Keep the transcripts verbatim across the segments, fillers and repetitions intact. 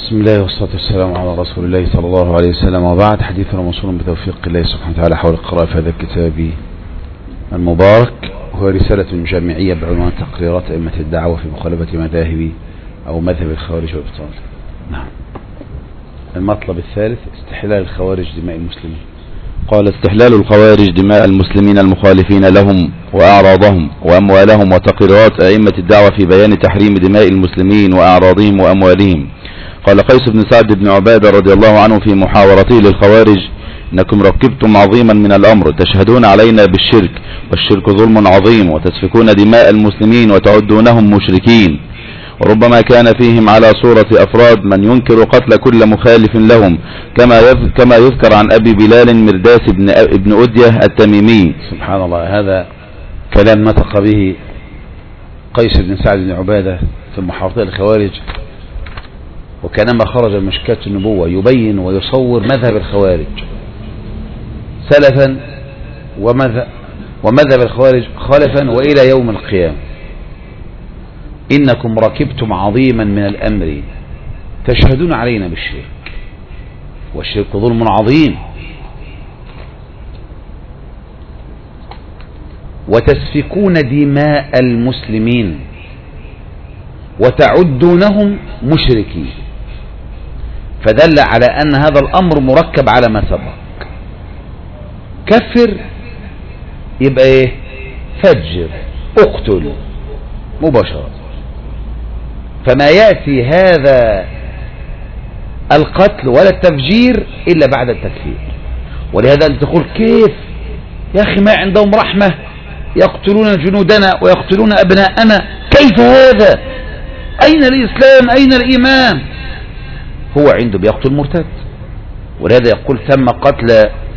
بسم الله والصلاة والسلام على رسول الله صلى الله عليه وسلم، وبعد. حديثنا موصول بتوفيق الله سبحانه وتعالى حول القراءة في هذا الكتاب المبارك، وهو رسالة جامعية بعنوان تقريرات أئمة الدعوة في مخالفة مذاهب أو مذهب الخوارج والإبطال. نعم. المطلب الثالث استحلال الخوارج دماء المسلمين. قال: استحلال الخوارج دماء المسلمين المخالفين لهم وأعراضهم وأموالهم، وتقريرات أئمة الدعوة في بيان تحريم دماء المسلمين وأعراضهم وأموالهم. قال قيس بن سعد بن عبادة رضي الله عنه في محاورته للخوارج: إنكم ركبتم عظيما من الأمر، تشهدون علينا بالشرك، والشرك ظلم عظيم، وتسفكون دماء المسلمين وتعدونهم مشركين، وربما كان فيهم على صورة أفراد من ينكر قتل كل مخالف لهم، كما كما يذكر عن أبي بلال مرداس بن ابن أدية التميمي. سبحان الله، هذا كلام نطق به قيس بن سعد بن عبادة في محاورته للخوارج، وكانما خرج من مشكاة النبوة يبين ويصور مذهب الخوارج سلفا ومذهب, ومذهب الخوارج خلفا وإلى يوم القيامة. إنكم ركبتم عظيما من الأمر، تشهدون علينا بالشرك، والشرك ظلم عظيم، وتسفكون دماء المسلمين وتعدونهم مشركين. فدل على أن هذا الأمر مركب على ما سبق. كفر يبقى ايه؟ فجر، اقتل مباشرة. فما يأتي هذا القتل ولا التفجير إلا بعد التكفير. ولهذا أن تقول: كيف يا أخي ما عندهم رحمة، يقتلون جنودنا ويقتلون أبناءنا، كيف هذا؟ أين الإسلام؟ أين الإيمان؟ هو عنده بيقتل مرتد. ولهذا يقول: ثم قتل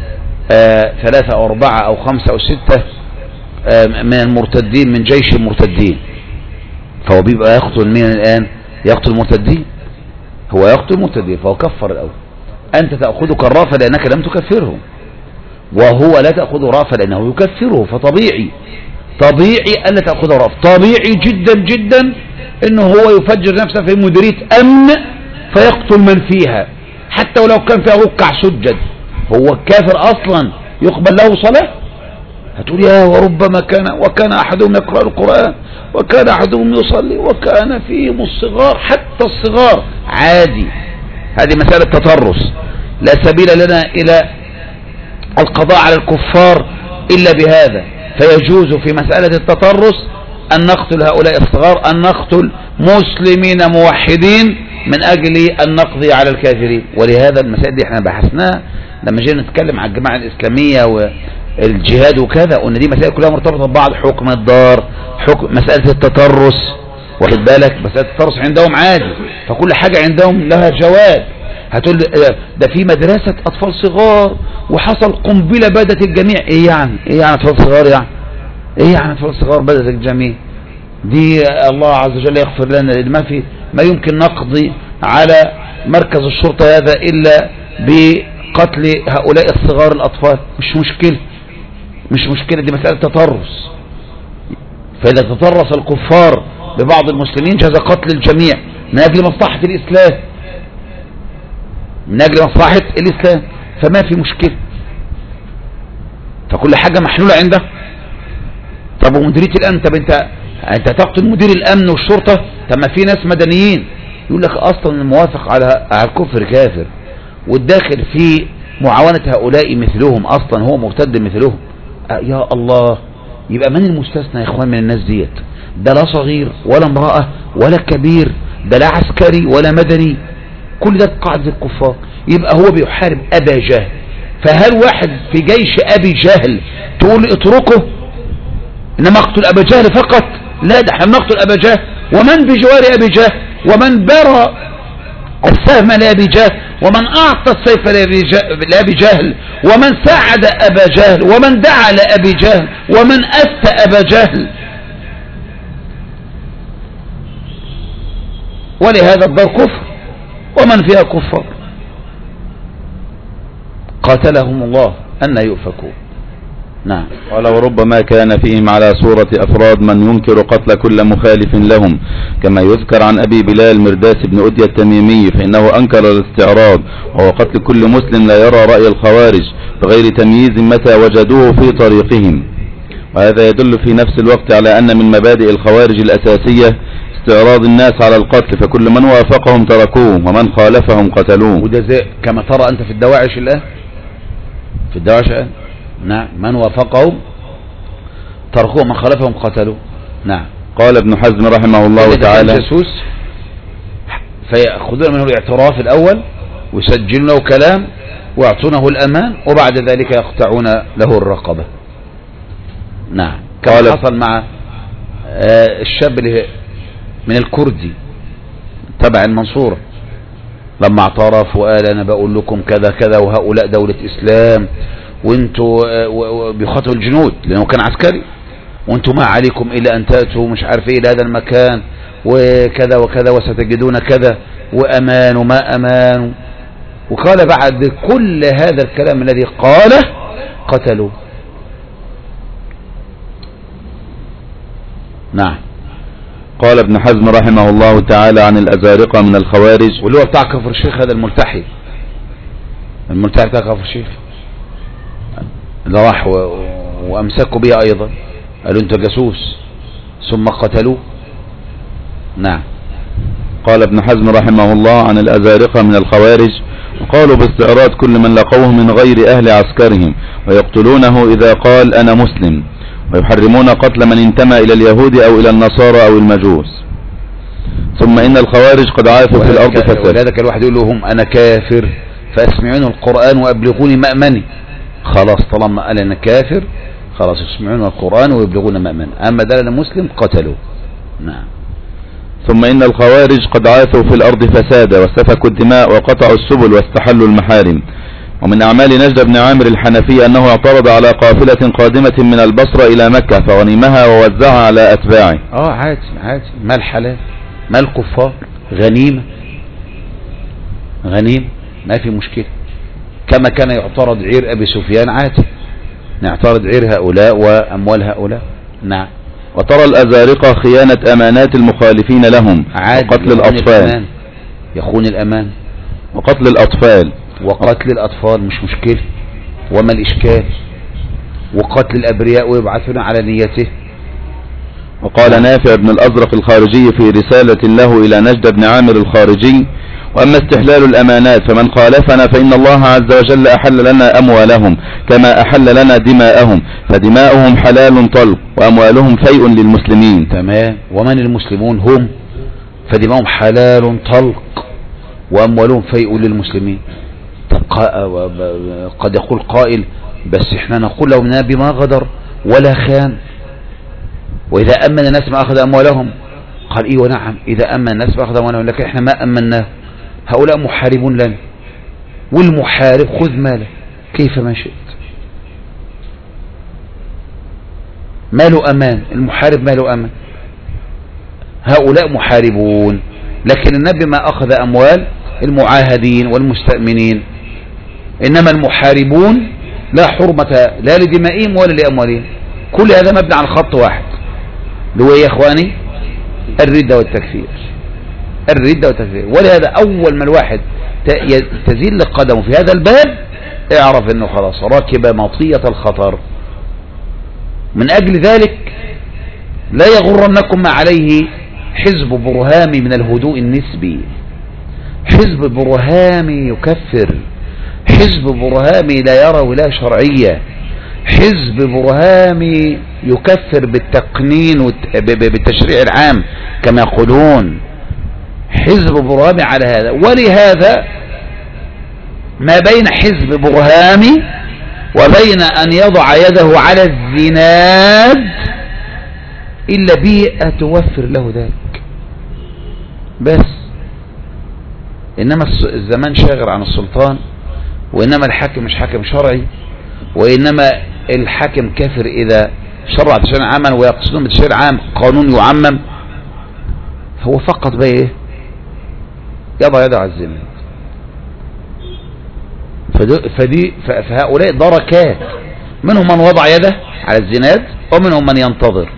آه ثلاثة أو أربعة أو خمسة أو ستة آه من المرتدين من جيش المرتدين. فهو بيبقى يقتل مين الآن؟ يقتل المرتدين. هو يقتل المرتدين، فهو كفر الأول. أنت تأخذك الرافة لأنك لم تكفرهم، وهو لا تأخذ رافة لأنه يكفره. فطبيعي طبيعي ألا تأخذ رافة. طبيعي جدا جدا إنه هو يفجر نفسه في مديرية أمن فيقتل من فيها، حتى ولو كان فيها ركع سجد. هو كافر أصلا يقبل له صلاة؟ هتقول: يا وربما كان وكان أحدهم يقرأ القرآن، وكان أحدهم يصلي، وكان فيهم الصغار. حتى الصغار عادي. هذه مسألة تطرس، لا سبيل لنا إلى القضاء على الكفار إلا بهذا. فيجوز في مسألة التطرس أن نقتل هؤلاء الصغار، أن نقتل مسلمين موحدين من أجل أن نقضي على الكافرين. ولهذا المسائل دي احنا بحثناها لما جينا نتكلم عن الجماعة الإسلامية والجهاد وكذا، قلنا دي مسائل كلها مرتبطة ببعض. حكم الدار، حكم مسألة التطرس، واخد بالك؟ مسألة التطرس عندهم عادي، فكل حاجة عندهم لها جواز. هتقول ده في مدرسة أطفال صغار وحصل قنبلة بدت الجميع. إيه يعني؟ إيه يعني أطفال صغار يعني؟ إيه يعني أطفال صغار بدت الجميع؟ دي الله عز وجل يغفر لنا، لأن ما في ما يمكن نقضي على مركز الشرطة هذا إلا بقتل هؤلاء الصغار الأطفال. مش مشكلة، مش مشكلة، دي مسألة تطرس. فإذا تطرس الكفار ببعض المسلمين جاز قتل الجميع من أجل مصلحة الإسلام، من أجل مصلحة الإسلام، فما في مشكلة. فكل حاجة محلولة عنده. طب ومديرية الأمن، طب أنت أنت تقتل مدير الأمن والشرطة؟ طب ما في ناس مدنيين يقول لك أصلا الموافق على الكفر كافر، والداخل في معاونة هؤلاء مثلهم أصلا هو مرتد مثلهم. يا الله، يبقى من المستثنى يا إخوان من الناس ديت؟ ده لا صغير ولا امرأة ولا كبير، ده لا عسكري ولا مدني، كل ده قاعدة الكفار. يبقى هو بيحارب أبا جهل. فهل واحد في جيش أبي جهل تقول اتركه إنما اقتل أبا جهل فقط؟ لا، ده احنا بنقتل أبا جهل ومن بجوار أبي جهل، ومن برى السهم لأبي جهل، ومن أعطى السيف لأبي جهل، ومن ساعد أبا جهل، ومن دعا لأبي جهل، ومن أفتى أبا جهل. ولهذا الدار كفر ومن فيها كفر. قاتلهم الله أن يؤفكون. نعم. قال وربما كان فيهم على صورة أفراد من ينكر قتل كل مخالف لهم، كما يذكر عن أبي بلال مرداس بن أدية التميمي فإنه أنكر الاستعراض وهو قتل كل مسلم لا يرى رأي الخوارج بغير تمييز متى وجدوه في طريقهم. وهذا يدل في نفس الوقت على أن من مبادئ الخوارج الأساسية استعراض الناس على القتل، فكل من وافقهم تركوه ومن خالفهم قتلوه. وده زي كما ترى أنت في الدواعش الآن، في الدواعش الآن نعم، من وافقهم تركوه من خالفهم قتلوه. نعم. قال ابن حزم رحمه الله تعالى جاسوس فيأخذون منه الاعتراف الأول ويسجلون له كلام ويعطونه الأمان وبعد ذلك يقطعون له الرقبة. نعم. كما حصل مع الشاب من الكردي تبع المنصورة لما اعترف وقال أنا بقول لكم كذا كذا وهؤلاء دولة إسلام وانتوا بيخاطبوا الجنود لأنه كان عسكري، وانتوا ما عليكم إلا أن تأتوا مش عارف إيه لهذا المكان وكذا وكذا وستجدون كذا وأمان وما أمان. وقال بعد كل هذا الكلام الذي قاله قتلوا. نعم. قال ابن حزم رحمه الله تعالى عن الأزارقة من الخوارج، واللي هو بتاع كفر الشيخ هذا الملتحي، الملتحي بتاع كفر الشيخ اللي راح وأمسكوا بها أيضا قالوا انت جاسوس ثم قتلوه. نعم. قال ابن حزم رحمه الله عن الأزارقة من الخوارج وقالوا باستعراض كل من لقوه من غير أهل عسكرهم ويقتلونه إذا قال أنا مسلم، ويحرمون قتل من انتمى إلى اليهود أو إلى النصارى أو المجوس. ثم إن الخوارج قد عاثوا في الأرض فساد. ولذلك الواحد يقول لهم أنا كافر فاسمعون القرآن وأبلغوني مأمني. خلاص طالما قال أنا كافر خلاص يسمعون القرآن ويبلغون مأمني، أما ده أنا مسلم قتلوا. نعم. ثم إن الخوارج قد عاثوا في الأرض فسادا واستفكوا الدماء وقطعوا السبل واستحلوا المحارم. ومن أعمال نجد بن عامر الحنفي أنه اعترض على قافلة قادمة من البصرة إلى مكة فغنمها ووزعها على أتباعه. اه عادي عادي، مال حلال مال كفار، غنيمة غنيمة ما في مشكلة، كما كان يعترض عير أبي سفيان عادي نعترض عير هؤلاء وأموال هؤلاء. نعم. وترى الأزارقة خيانة أمانات المخالفين لهم وقتل الأطفال، يخون الأمان وقتل الأطفال وقتل الأطفال مش مشكلة وما الإشكال، وقتل الأبرياء ويبعثون على نيته. وقال نافع بن الأزرق الخارجي في رسالة له إلى نجد بن عامر الخارجي وأما استحلال الأمانات فمن خالفنا فإن الله عز وجل أحل لنا أموالهم كما أحل لنا دماءهم، فدماؤهم حلال طلق وأموالهم فيء للمسلمين. تمام. ومن المسلمون هم، فدماؤهم حلال طلق وأموالهم فيء للمسلمين. قد يقول قائل بس احنا نقول لو النبي ما غدر ولا خان، وإذا أمن الناس ما أخذ أموالهم. قال إيه ونعم إذا أمن الناس ما أخذ أموالهم، لكن احنا ما أمناه، هؤلاء محاربون لنا، والمحارب خذ ماله كيف ما شئت، ماله أمان، المحارب ماله أمان، هؤلاء محاربون. لكن النبي ما أخذ أموال المعاهدين والمستأمنين، إنما المحاربون لا حرمة لا لدمائهم ولا لأموالهم. كل هذا مبني على خط واحد اللي هو يا إخواني الردة والتكفير، الردة والتكفير. ولهذا أول ما الواحد تزيل قدمه في هذا الباب اعرف أنه خلاص ركب مطية الخطر. من أجل ذلك لا يغرنكم ما عليه حزب برهامي من الهدوء النسبي. حزب برهامي يكفر، حزب برهامي لا يرى ولاية شرعية، حزب برهامي يكفر بالتقنين بالتشريع العام كما يقولون، حزب برهامي على هذا. ولهذا ما بين حزب برهامي وبين أن يضع يده على الزناد إلا بيئة توفر له ذلك بس. إنما الزمان شاغر عن السلطان، وإنما الحاكم مش حاكم شرعي، وإنما الحاكم كافر إذا شرع تشريع عاما، ويقصدون بالتشريع العام قانون يعمم، هو فقط بقى إيه يضع يده على الزناد. فدي فهؤلاء دركات منهم من وضع يده على الزناد ومنهم من ينتظر،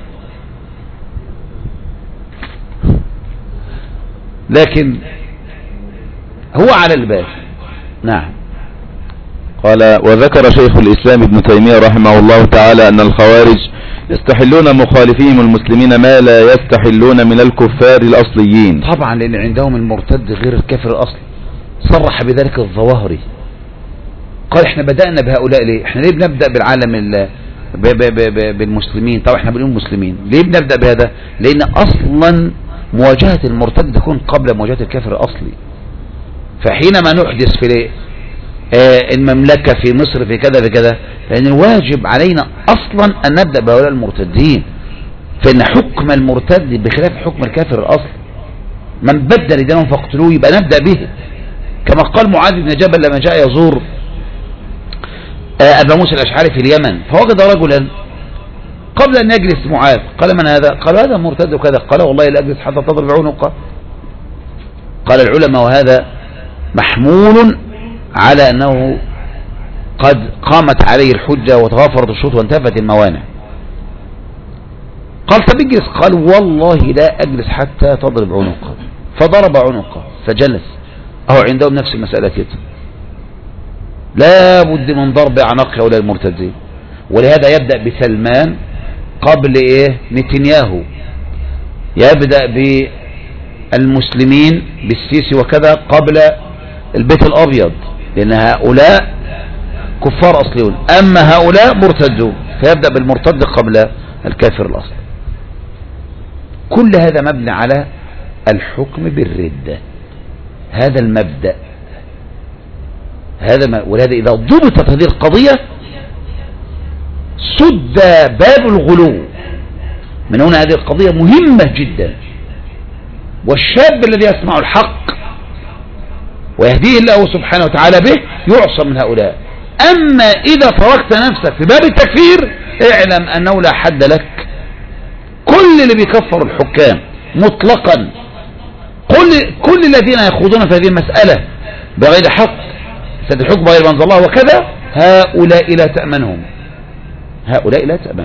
لكن هو على الباب. نعم. قال: وذكر شيخ الإسلام ابن تيمية رحمه الله تعالى أن الخوارج يستحلون مخالفيهم المسلمين ما لا يستحلون من الكفار الأصليين. طبعا لأن عندهم المرتد غير الكافر الأصلي، صرح بذلك الظواهري، قال احنا بدأنا بهؤلاء ليه؟ احنا ليه بنبدأ بالعالم ب ب ب بالمسلمين؟ طبعا احنا بنقول مسلمين، ليه بنبدأ بهذا؟ لأن أصلا مواجهة المرتد تكون قبل مواجهة الكافر الأصلي. فحينما نحدث في ليه؟ آه المملكة في مصر في كذا في كذا، لأن الواجب علينا أصلا أن نبدأ بهؤلاء المرتدين، فإن حكم المرتد بخلاف حكم الكافر الأصلي، من بدل دينهم فاقتلوه، يبقى نبدأ به، كما قال معاذ بن جبل لما جاء يزور آه أبا موسى الأشعري في اليمن، فوجد رجلا قبل أن يجلس معاذ قال: من هذا؟ قال: هذا مرتد وكذا. قال: والله لا أجلس حتى تضرب عنقه. قال العلماء: وهذا محمول على أنه قد قامت عليه الحجة وتغافرت الشروط وانتفت الموانع. قال: طب اجلس. قال: والله لا أجلس حتى تضرب عنقه. فضرب عنقه فجلس. أهو عندهم نفس المسألة كده، لا بد من ضرب أعناق هؤلاء المرتدين، ولهذا يبدأ بسلمان قبل إيه؟ نتنياهو، يبدأ بالمسلمين بالسيسي وكذا قبل البيت الأبيض، لأن هؤلاء كفار أصليون، أما هؤلاء مرتدون، فيبدأ بالمرتد قبل الكافر الأصلي. كل هذا مبني على الحكم بالردة، هذا المبدأ، هذا ما ولهذا إذا ضبطت هذه القضية سد باب الغلو. من هنا هذه القضية مهمة جدا، والشاب الذي يسمع الحق ويهديه الله سبحانه وتعالى به يعصم من هؤلاء. أما إذا تركت نفسك في باب التكفير اعلم أنه لا حد لك. كل اللي بيكفر الحكام مطلقا، كل, كل الذين يخوضون في هذه المسألة بغير حق، سد الحكم بغير منزل الله وكذا، هؤلاء لا تأمنهم، هؤلاء لا تأمن.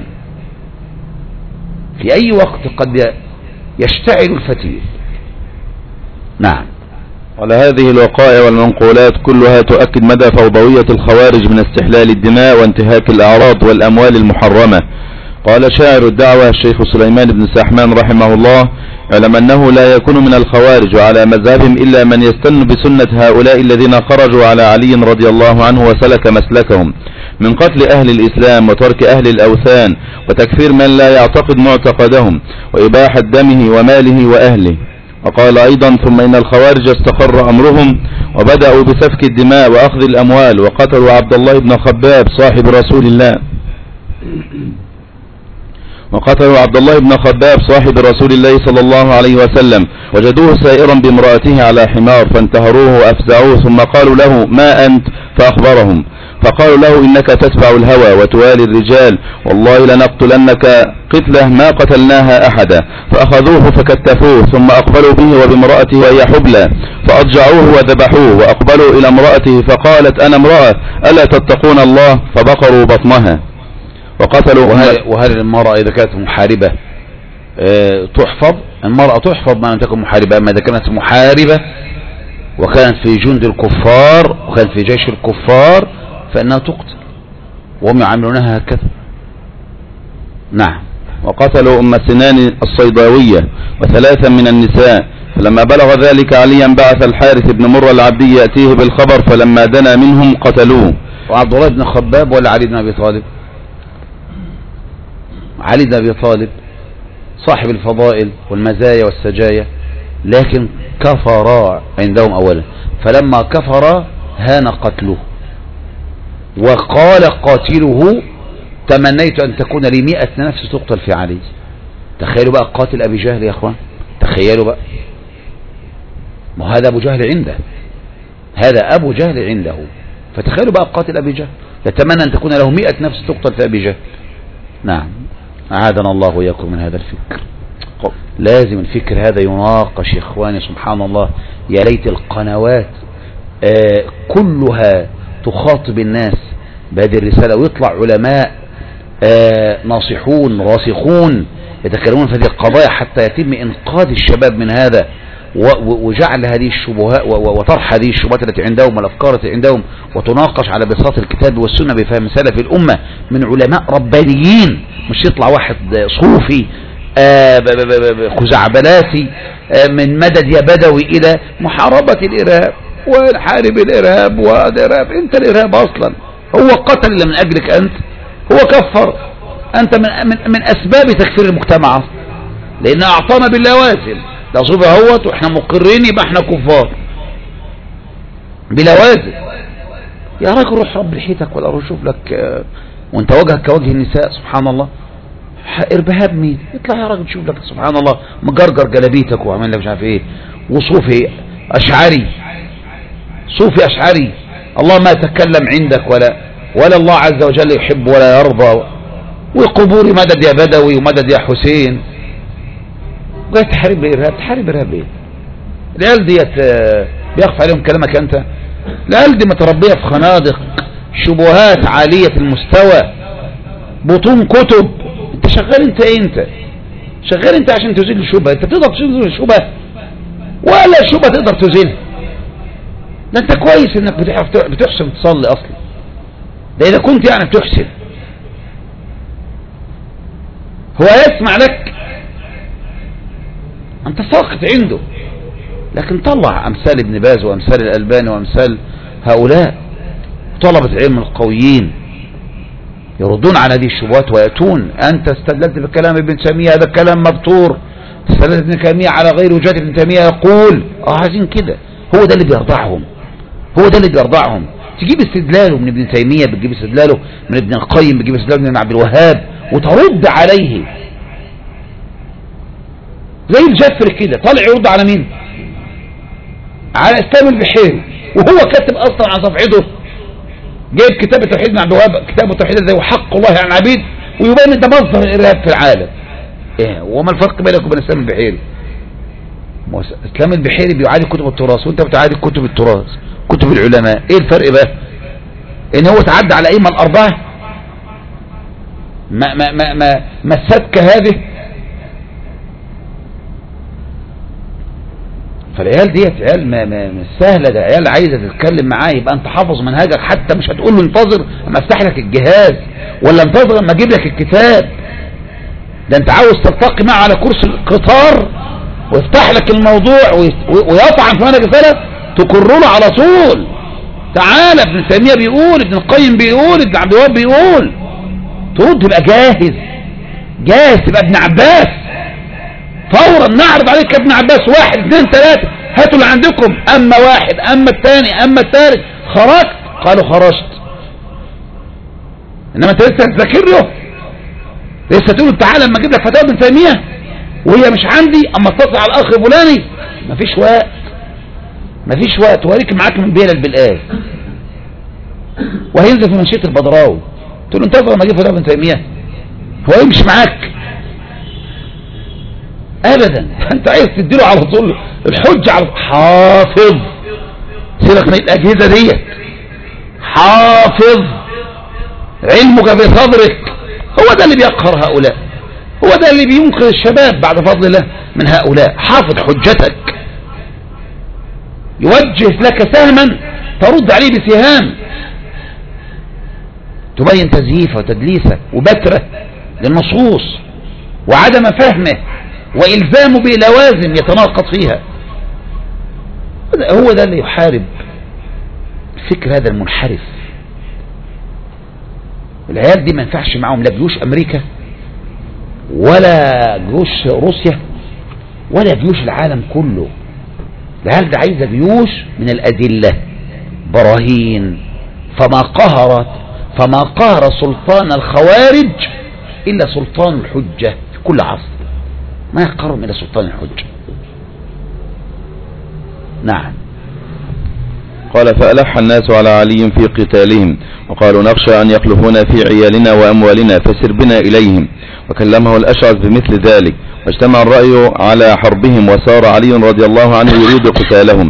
في أي وقت قد يشتعل الفتيل. نعم. على هذه الوقائع والمنقولات كلها تؤكد مدى فوضوية الخوارج من استحلال الدماء وانتهاك الأعراض والأموال المحرمة. قال شاعر الدعوة الشيخ سليمان بن سحمان رحمه الله: اعلم أنه لا يكون من الخوارج وعلى مذهبهم إلا من يستن بسنة هؤلاء الذين خرجوا على علي رضي الله عنه وسلك مسلكهم من قتل أهل الإسلام وترك أهل الأوثان وتكفير من لا يعتقد معتقدهم وإباحة دمه وماله وأهله. وقال أيضا: ثم إن الخوارج استقر أمرهم وبدأوا بسفك الدماء وأخذ الأموال وقتلوا عبد الله بن خباب صاحب رسول الله وقتلوا عبد الله بن خباب صاحب رسول الله صلى الله عليه وسلم، وجدوه سائرا بامرأته على حمار فانتهروه وأفزعوه، ثم قالوا له: ما أنت؟ فأخبرهم، فقالوا له: إنك تتبع الهوى وتوالي الرجال، والله لنقتلنك قتله ما قتلناها أحدا. فأخذوه فكتفوه، ثم أقبلوا به وبامرأته وهي حبلى فأضجعوه وذبحوه، وأقبلوا إلى امرأته فقالت: أنا امرأة ألا تتقون الله؟ فبقروا بطنها وقتلوا. وهل المرأة إذا كانت محاربة اه تحفظ؟ المرأة تحفظ ما لم تكن محاربة. أما إذا كانت محاربة وكانت في جند الكفار وكانت في جيش الكفار فإنها تقتل، وهم يعاملونها هكذا. نعم. وقتلوا أم سنان الصيداوية وثلاثا من النساء، فلما بلغ ذلك عليا بعث الحارث بن مرة العبدي يأتيه بالخبر، فلما دنا منهم قتلوه. وعبد الله بن خباب ولا علي بن أبي طالب؟ علي بن أبي طالب صاحب الفضائل والمزايا والسجايا، لكن كفر عندهم أولا، فلما كفر هان قتله، وقال قاتله: تمنيت أن تكون لي مئة نفس تقتل في علي. تخيلوا بقى قاتل أبي جهل يا أخوان، تخيلوا بقى، ما هذا أبو جهل عنده، هذا أبو جهل عنده، فتخيلوا بقى قاتل أبي جهل يتمنى أن تكون له مئة نفس تقتل في أبي جهل. نعم، أعاذنا الله وإياكم من هذا الفكر. لازم الفكر هذا يناقش يا إخواني. سبحان الله، يا ليت القنوات آه كلها تخاطب الناس بهذه الرسالة، ويطلع علماء آه ناصحون راسخون يتكلمون في هذه القضايا حتى يتم إنقاذ الشباب من هذا، وجعل هذه الشبهات وطرح هذه الشبهات التي عندهم والأفكار التي عندهم، وتناقش على بساط الكتاب والسنة بفهم سلف الأمة من علماء ربانيين، مش يطلع واحد صوفي آه خزعبلاتي آه من مدد يا بدوي إلى محاربة الإرهاب ونحارب الإرهاب والإرهاب. أنت الإرهاب أصلا هو قتل اللي من أجلك أنت، هو كفر أنت من, من, من أسباب تكفير المجتمع، لأن أعطانا باللوازم. ده صوفي اهوت واحنا مقرين يبقى احنا كفار بلوازم. يا راجل روح رب لحيتك ولا روح شوف لك آه وانت وجهك كوجه النساء سبحان الله. اربهاب مين؟ اطلع يا راجل شوف لك سبحان الله مجرجر جلابيتك وعمل لك مش عارف ايه. وصوفي اشعري صوفي اشعري الله ما تكلم عندك ولا ولا الله عز وجل يحب ولا يرضى. وقبوري مدد يا بدوي ومدد يا حسين. جاي تحارب الارهاب، تحارب ارهاب ايه؟ العيال ديت بيخفى عليهم كلامك انت. العيال دي متربيه في خنادق، شبهات عاليه المستوى، بطون كتب. انت شغال انت ايه؟ انت شغال انت عشان تزيل الشبهه. انت تقدر تزيل الشبهه ولا شبهه تقدر تزيلها؟ ده انت كويس انك بتعرف بتحسن تصلي اصلا، ده اذا كنت يعني بتحسن. هو يسمع لك انت ساقط عنده، لكن طلع امثال ابن باز وامثال الالباني وامثال هؤلاء طلبة علم القويين يردون على هذه الشبهات ويأتون. انت استدلت بكلام ابن تيمية، هذا كلام مبتور. استدلت ابن تيمية على غير وجهة ابن تيمية يقول اه عايزين كده. هو ده اللي بيرضعهم، هو ده اللي بيرضعهم. تجيب استدلاله من ابن تيمية، بتجيب استدلاله من ابن القيم، بتجيب استدلاله من عبد الوهاب وترد عليه زي الجفر كده. طالع يرد على مين؟ على اسلام البحيري، وهو كاتب اصلا على صفحته جايب كتاب التوحيد من عبد الوهاب، كتاب التوحيد زي وحق الله على العبيد، ويبين ان ده مصدر الارهاب في العالم. ايه وما الفرق بينك وبين اسلام البحيري؟ اسلام البحيري بيعادي كتب التراث وانت بتعادي كتب التراث كتب العلماء. ايه الفرق بقى؟ ان هو تعدى على الائمه الاربعه. ما ما ما ما, ما السبكه هذه. فالعيال ديت عيال ما ما مش سهله، ده عيال عايزه تتكلم معاه يبقى انت حافظ منهجك، حتى مش هتقول له انتظر اما افتح لك الجهاز ولا انتظر اما اجيب لك الكتاب. ده انت عاوز تلتقي معه على كرسي القطار ويفتح لك الموضوع ويطعن في منهج السلف تكر له على طول. تعالى ابن تيميه بيقول، ابن القيم بيقول، ابن عبد الوهاب بيقول، ترد تبقى جاهز جاهز تبقى ابن عباس فورا. نعرض عليك يا ابن عباس واحد اثنين ثلاثة، هاتوا اللي عندكم. اما واحد اما الثاني اما الثالث، خرجت؟ قالوا خرجت. انما انت لسه تذاكر له، لسه تقول تعالى اما اجيب لك فتاوى ابن تيميه وهي مش عندي، اما اتصل على الاخ فلاني. مفيش وقت مفيش وقت. واريك معاك من بيلك بالايه وهينزل في منشيه البدراوي تقول له انتظر اما اجيب فتاوى ابن تيميه، هو يمشي معاك ابدا. انت عايز تديله على طول الحجه على حافظ. سيبك من الاجهزه ديت، حافظ علمك في صدرك. هو ده اللي بيقهر هؤلاء، هو ده اللي بينقذ الشباب بعد فضل الله من هؤلاء. حافظ حجتك، يوجه لك سهما ترد عليه بسهام، تبين تزييفه وتدليسه وبتره للنصوص وعدم فهمه وإلزامه بلوازم يتناقض فيها. هو ده اللي يحارب الفكر هذا المنحرف. العيال دي ما ينفعش معهم لا جيوش أمريكا ولا جيوش روسيا ولا جيوش العالم كله. العيال دي عايزة جيوش من الأدلة براهين. فما قهرت فما قهر سلطان الخوارج إلا سلطان الحجة في كل عصر، ما يقرب إلى سلطان الحجة. نعم. قال فألح الناس على علي في قتالهم وقالوا نخشى أن يخلفونا في عيالنا وأموالنا فسر بنا إليهم، وكلمه الأشعث بمثل ذلك، واجتمع الرأي على حربهم، وسار علي رضي الله عنه يريد قتالهم،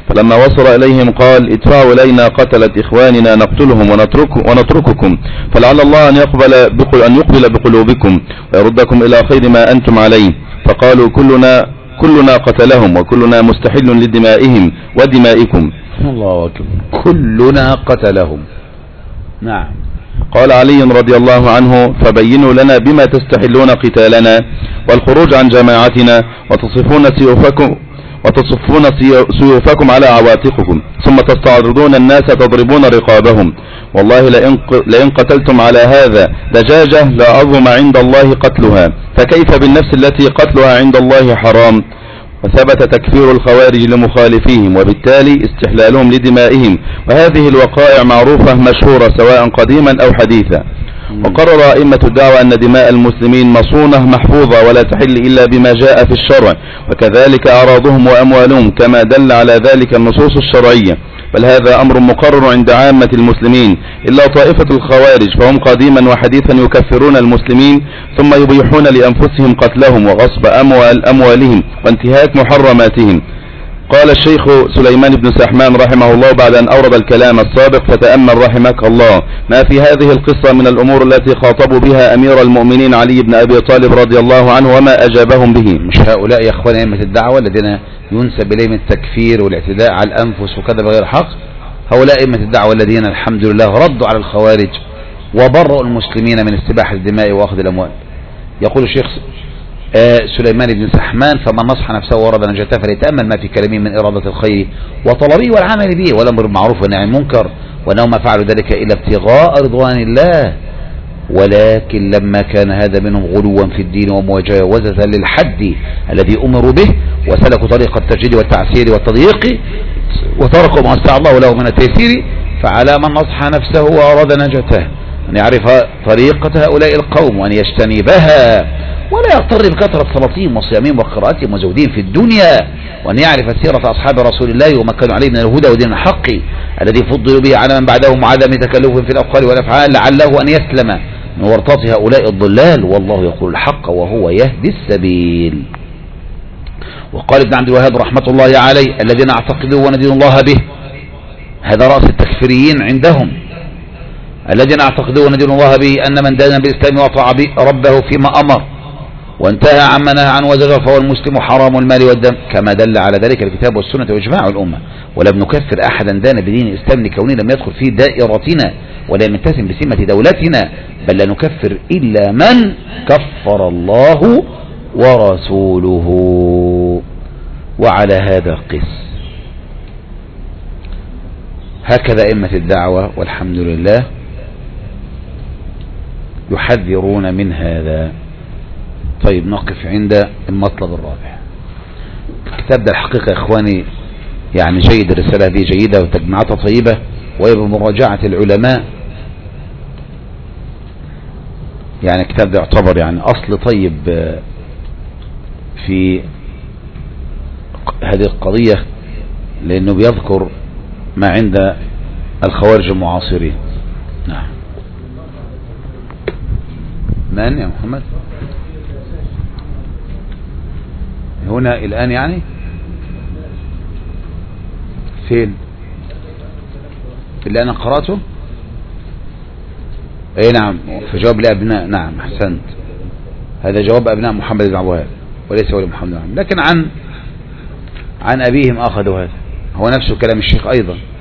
فلما وصل إليهم قال ادفعوا إلينا قتلة إخواننا نقتلهم ونترك ونترككم، فلعل الله أن يقبل بقل أن يقبل بقلوبكم ويردكم إلى خير ما أنتم عليه. فقالوا كلنا كلنا قتلهم وكلنا مستحل لدمائهم ودمائكم. الله أكبر، كلنا قتلهم. نعم. قال علي رضي الله عنه فبينوا لنا بما تستحلون قتالنا والخروج عن جماعتنا وتصفون سيوفكم وتصفون سيوفكم على عواتقكم ثم تستعرضون الناس تضربون رقابهم. والله لئن قتلتم على هذا دجاجة لعظم عند الله قتلها، فكيف بالنفس التي قتلها عند الله حرام؟ وثبت تكفير الخوارج لمخالفيهم وبالتالي استحلالهم لدمائهم، وهذه الوقائع معروفة مشهورة سواء قديما أو حديثا. وقرر أئمة الدعوة أن دماء المسلمين مصونة محفوظة ولا تحل إلا بما جاء في الشرع، وكذلك أعراضهم وأموالهم كما دل على ذلك النصوص الشرعية، بل هذا أمر مقرر عند عامة المسلمين إلا طائفة الخوارج فهم قديما وحديثا يكفرون المسلمين ثم يبيحون لأنفسهم قتلهم وغصب أموال أموالهم وانتهاك محرماتهم. قال الشيخ سليمان بن سحمان رحمه الله بعد أن أورد الكلام السابق فتأمل رحمك الله ما في هذه القصة من الأمور التي خاطبوا بها أمير المؤمنين علي بن أبي طالب رضي الله عنه وما أجابهم به. مش هؤلاء يا أخوان أئمة الدعوة الذين ينسب إليهم التكفير والاعتداء على الأنفس وكذا بغير حق، هؤلاء أئمة الدعوة الذين الحمد لله ردوا على الخوارج وبرؤوا المسلمين من استباحة الدماء وأخذ الأموال. يقول الشيخ آه سليمان بن سحمان فمن نصح نفسه ورد نجاته فليتأمل ما في كلامه من إرادة الخير وطلبه والعمل به والأمر بالمعروف والنهي عن المنكر، وأنهم ما فعلوا ذلك إلا ابتغاء رضوان الله، ولكن لما كان هذا منهم غلوا في الدين ومجاوزة للحد الذي أمروا به وسلكوا طريق التجديد والتعسير والتضييق وتركوا ما استطاع الله له من التيسير، فعلى من نصح نفسه وأراد نجاته أن يعرف طريقة هؤلاء القوم وأن يجتنبها ولا يغتر بكثرة صلاتهم وصيامهم وقراءتهم وزودهم في الدنيا، وأن يعرف سيرة أصحاب رسول الله وما كانوا عليه من الهدى ودين الحق الذي فضلوا به على من بعدهم وعدم تكلف في الأقوال والأفعال لعله أن يسلم من ورطات هؤلاء الضلال، والله يقول الحق وهو يهدي السبيل. وقال ابن عبد الوهاب رحمة الله عليه الذين اعتقدوا وندين الله به، هذا رأس التكفيريين عندهم، الذين اعتقدوا وندين الله به أن من دان بالإسلام وطاع ربه فيما أمر وانتهى عما نهى عنه وزجر فهو المسلم حرام المال والدم، كما دل على ذلك الكتاب والسنة وإجماع الأمة. ولم نكفر أحدا دان بدين الإسلام لكونه لم يدخل في دائرتنا ولا يمتسم بسمة دولتنا، بل لا نكفر إلا من كفر الله ورسوله. وعلى هذا قس. هكذا أئمة الدعوة والحمد لله يحذرون من هذا. طيب نقف عند المطلب الرابع. الكتاب ده الحقيقة يا إخواني يعني جيد، الرسالة دي جيدة وتجمعاتها طيبة وهي بمراجعة العلماء، يعني الكتاب ده يعتبر يعني أصل طيب في هذه القضية، لأنه بيذكر ما عند الخوارج المعاصرين. نعم. من يا محمد هنا الآن يعني فين اللي أنا قرأته؟ اي نعم، في جواب لأبناء. نعم أحسنت، هذا جواب أبناء محمد بن عبد الوهاب وليس ولي محمد بن عبد، لكن عن عن أبيهم أخذوا هذا، هو نفسه كلام الشيخ أيضا.